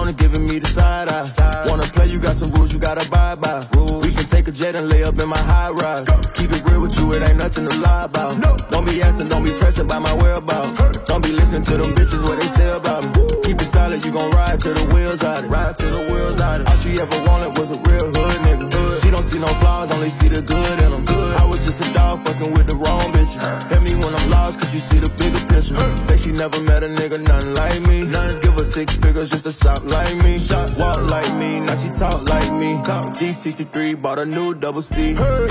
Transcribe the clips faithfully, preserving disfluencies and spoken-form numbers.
wanna giving me the side eye. Wanna play, you got some rules you gotta abide by. We can take a jet and lay up in my high rise. Keep it real with you, it ain't nothing to lie about. Don't be asking, don't be pressing by my whereabouts. Don't be listening to them bitches what they say about me. Keep it solid, you gon' ride till the wheels out it. Ride till the wheels out it. All she ever wanted was a real hood nigga. She don't see no flaws, only see the good in them. I was just a dog fucking with the wrong bitches. Hit me when I'm lost, cause you see the bigger picture. Say she never met a nigga, nothing like me. Nothing give her six figures just to shop like me. Shop, walk like me, now she talk like me. G sixty-three, bought a new double C. Hey.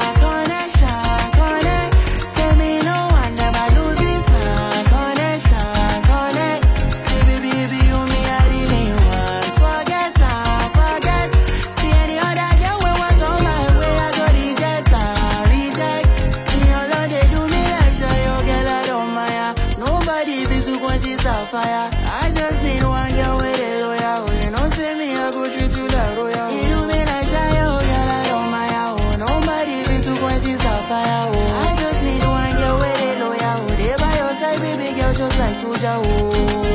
Fire. I just need one girl with a loyal. You know, say me, I go treat you like royal. You do me like Shia, oh, girl, I don't mind. Oh, nobody be too quite this fire. Oh, I just need one girl with a loyal. They by your side, baby girl, just like soldier. Oh.